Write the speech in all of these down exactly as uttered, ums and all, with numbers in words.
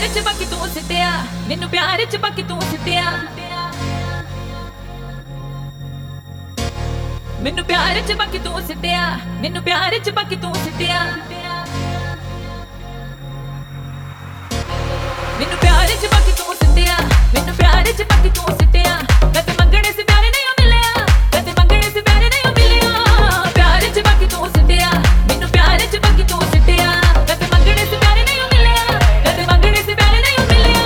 ਪਿਆਰ ਚ ਬਾਕੀ ਤੂੰ ਸਿੱਟਿਆ, ਮੈਨੂੰ ਪਿਆਰ ਚ ਬਾਕੀ ਤੂੰ ਸਿੱਟਿਆ, ਮੈਨੂੰ ਪਿਆਰ ਚ ਬਾਕੀ ਤੂੰ ਸਿੱਟਿਆ, ਮੈਨੂੰ ਪਿਆਰ ਚ ਬਾਕੀ ਤੂੰ ਸਿੱਟਿਆ, ਮੈਨੂੰ ਪਿਆਰ ਚ ਬਾਕੀ ਤੂੰ ਸਿੱਟਿਆ, ਮੈਨੂੰ ਪਿਆਰ ਚ ਬਾਕੀ ਤੂੰ ਸਿੱਟਿਆ। ਕਦੇ ਮੰਗਣੇ ਸੀ ਪਿਆਰ ਨਹੀਂ ਮਿਲਿਆ, ਕਦੇ ਮੰਗਣੇ ਸੀ ਪਿਆਰ ਨਹੀਂ ਮਿਲਿਆ। ਪਿਆਰ ਚ ਬਾਕੀ ਤੂੰ ਸਿੱਟਿਆ, ਮੈਨੂੰ ਪਿਆਰ ਚ ਬਾਕੀ ਤੂੰ ਸਿੱਟਿਆ। ਕਦੇ ਮੰਗਣੇ ਸੀ ਪਿਆਰ ਨਹੀਂ ਮਿਲਿਆ, ਕਦੇ ਮੰਗਣੇ ਸੀ ਪਿਆਰ ਨਹੀਂ ਮਿਲਿਆ।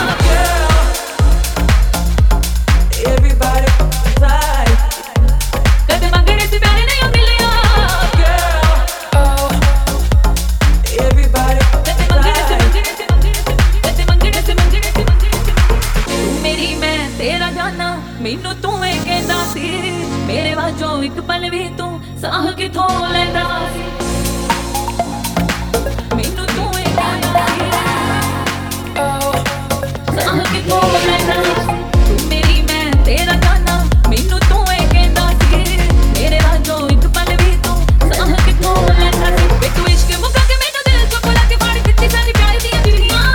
Everybody fly. ਕਦੇ ਮੰਗਣੇ ਸੀ ਪਿਆਰ ਨਹੀਂ ਮਿਲਿਆ। Oh, everybody ਕਦੇ ਮੰਗਣੇ ਸੀ ਮੰਗਣੇ ਸੀ ਮੰਗਣੇ ਸੀ ਕਦੇ ਮੰਗਣੇ ਸੀ ਮੰਗਣੇ ਸੀ ਮੰਗਣੇ ਸੀ। ਤੂੰ ਮੇਰੀ ਮੈਂ ਤੇਰਾ ਜਾਨਾ, ਮੈਨੂੰ ਤੂੰ ਇਹ ਕਹਿੰਦਾ ਸੀ, ਮੇਰੇ ਵਾਂਝੋਂ ਇੱਕ ਪਲ ਵੀ ਤੂੰ ਸਾਹ ਕਿਥੋਂ ਲੈਂਦਾ ਸੀ। ਮੈਨੂੰ ਤੂੰ ਇਹ ਕਹਿੰਦਾ ਸੀ, ਸਾਹ ਕਿਥੋਂ ਲੈਂਦਾ ਸੀ। ਤੂੰ ਮੇਰੀ ਮੈਂ ਤੇਰਾ ਜਾਨਾ, ਮੈਨੂੰ ਤੂੰ ਇਹ ਕਹਿੰਦਾ ਸੀ, ਮੇਰੇ ਵਾਂਝੋਂ ਇੱਕ ਪਲ ਵੀ ਤੂੰ ਸਾਹ ਕਿਥੋਂ ਲੈਂਦਾ ਸੀ। ਵੇ ਤੂੰ ਇਸ਼ਕ ਮੁਕਾ ਕੇ ਮੈਨੂੰ ਦਿਲ ਚੋਂ ਖੋਲਾ ਕੇ ਫੜ ਦਿੱਤੀ ਸਾਰੀ ਪਿਆਰ ਦੀਆਂ ਚਿੜੀਆਂ,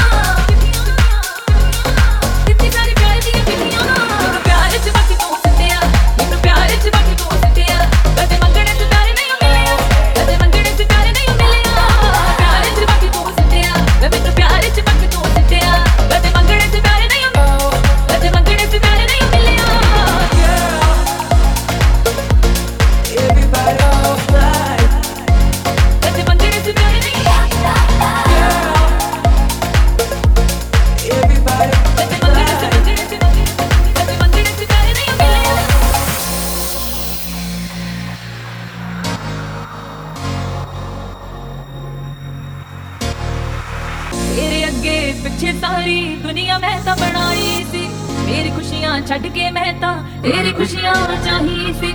ਦਿੱਤੀ ਸਾਰੀ ਪਿਆਰ ਦੀਆਂ ਚਿੜੀਆਂ। ਮੈਨੂੰ ਪਿਆਰ ਚ ਬਾਕੀ ਤੂੰ ਸਿੱਟਿਆ, ਮੈਨੂੰ ਪਿਆਰ ਚ ਬਾਕੀ ਤੂੰ ਸਿੱਟਿਆ। ਕਦੇ ਮੰਗਣੇ ਸੀ ਪਿਆਰ ਨਹੀਂ ਮਿਲਿਆ, ਕਦੇ ਮੰਗਣੇ ਸੀ ਪਿਆਰ ਨਹੀਂ ਮਿਲਿਆ। ਪਿਆਰ ਚ ਬਾਕੀ ਤੂੰ ਸਿੱਟਿਆ, ਵੇ ਮੈਨੂੰ ਪਿਆਰ ਚ ਬਾਕੀ ਤੂੰ ਸਿੱਟਿਆ। ਕਦੇ ਮੰਗਣੇ ਸੀ ਪਿਆਰ ਨਹੀਂ ਮਿਲਿਆ, ਕਦੇ ਮੰਗਣੇ ਸੀ ਪਿਆਰ ਨਹੀਂ ਮਿਲਿਆ। everybody fly. ਕਦੇ ਮੰਗਣੇ ਸੀ ਪਿਆਰ ਨਹੀਂ ਮਿਲਿਆ, Everybody ਕਦੇ ਮੰਗਣੇ ਸੀ ਮੰਗਣੇ ਸੀ ਕਦੇ ਮੰਗਣੇ ਸੀ ਪਿਆਰ ਨਹੀਂ ਮਿਲਿਆ। ਤੇਰੇ ਅੱਗੇ ਪਿੱਛੇ ਸਾਰੀ ਦੁਨੀਆ ਮੈਂ ਤਾਂ ਬਣਾਈ ਸੀ, ਮੇਰੀ ਖੁਸ਼ੀਆਂ ਛੱਡ ਕੇ ਮੈਂ ਤਾਂ ਤੇਰੀ ਖੁਸ਼ੀਆਂ ਚਾਹੀ ਸੀ।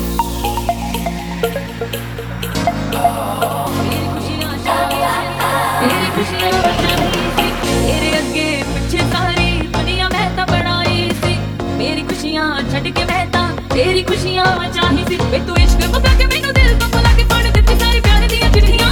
ਮੇਰੀ ਖੁਸ਼ੀਆਂ ਛੱਡ ਕੇ ਮੈਂ ਤਾਂ ਤੇਰੀ ਖੁਸ਼ੀਆਂ ਚਾਹੀ ਸੀ। ਤੇਰੇ ਅੱਗੇ ਪਿੱਛੇ ਸਾਰੀ ਦੁਨੀਆ ਮੈਂ ਤਾਂ ਬਣਾਈ ਸੀ, ਮੇਰੀ ਖੁਸ਼ੀਆਂ ਛੱਡ ਕੇ ਮੈਂ ਤਾਂ ਤੇਰੀ ਖੁਸ਼ੀਆਂ ਚਾਹੀ ਸੀ। ਵੇ ਤੂੰ ਇਸ਼ਕ ਮੁਕਾ ਕੇ ਮੈਨੂੰ ਦਿਲ ਤੋਂ ਖੋਲਾ ਕੇ ਫੜ ਦਿੱਤੀ ਸਾਰੀ ਪਿਆਰ ਦੀਆਂ ਚਿੜੀਆਂ,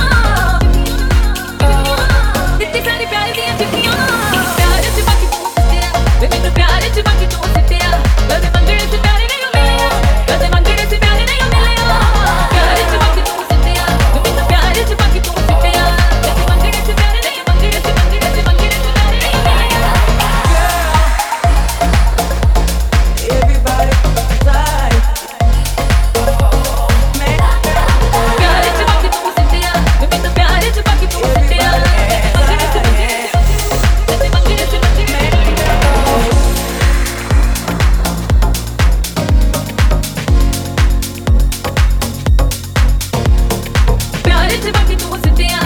ਦਿੱਤੀ ਸਾਰੀ ਪਿਆਰ ਦੀਆਂ ਚਿੱਠੀਆਂ। ਪਿਆਰ ਚ ਬਾਕੀ ਤੂੰ ਸਿੱਟਿਆ, ਵੇ ਮੈਨੂੰ ਪਿਆਰ ਚ ਬਾਕੀ ਤੂੰ ਸਿੱਟਿਆ। ਕਦੇ ਮੰਗਣੇ ਸੀ ਪਿਆਰ ਨਹੀਂ ਮਿਲਿਆ, ਕਦੇ ਮੰਗਣੇ ਸੀ ਪਿਆਰ ਨਹੀਂ ਮਿਲਿਆ। ਪਿਆਰ ਚ ਬਾਕੀ ਤੂੰ ਸਿੱਟਿਆ, ਵੇ ਮੈਨੂੰ ਪਿਆਰ ਚ ਬਾਕੀ ਤੂੰ ਸਿੱਟਿਆ। ਕਦੇ ਮੰਗਣੇ ਸੀ ਪਿਆਰ ਨਹੀਂ, ਮੰਗਣੇ ਸੀ ਮੰਗਣੇ ਸੀ ਮੰਗਣੇ ਸੀ ਪਿਆਰ ਨਹੀਂ ਮਿਲਿਆ। everybody fly. ਪਿਆਰ ਚ ਬਾਕੀ ਤੂੰ ਸਿੱਟਿਆ, ਵੇ ਮੈਨੂੰ ਪਿਆਰ ਚ ਬਾਕੀ ਤੂੰ ਸਿੱਟਿਆ। ਕਦੇ ਮੰਗਣੇ ਸੀ ਮੰਗਣੇ ਸੀ ਕਦੇ ਮੰਗਣੇ ਸੀ ਮੰਗਣੇ ਸੀ। ਪਿਆਰ ਚ ਬਾਕੀ ਤੂੰ ਸਿੱਟਿਆ,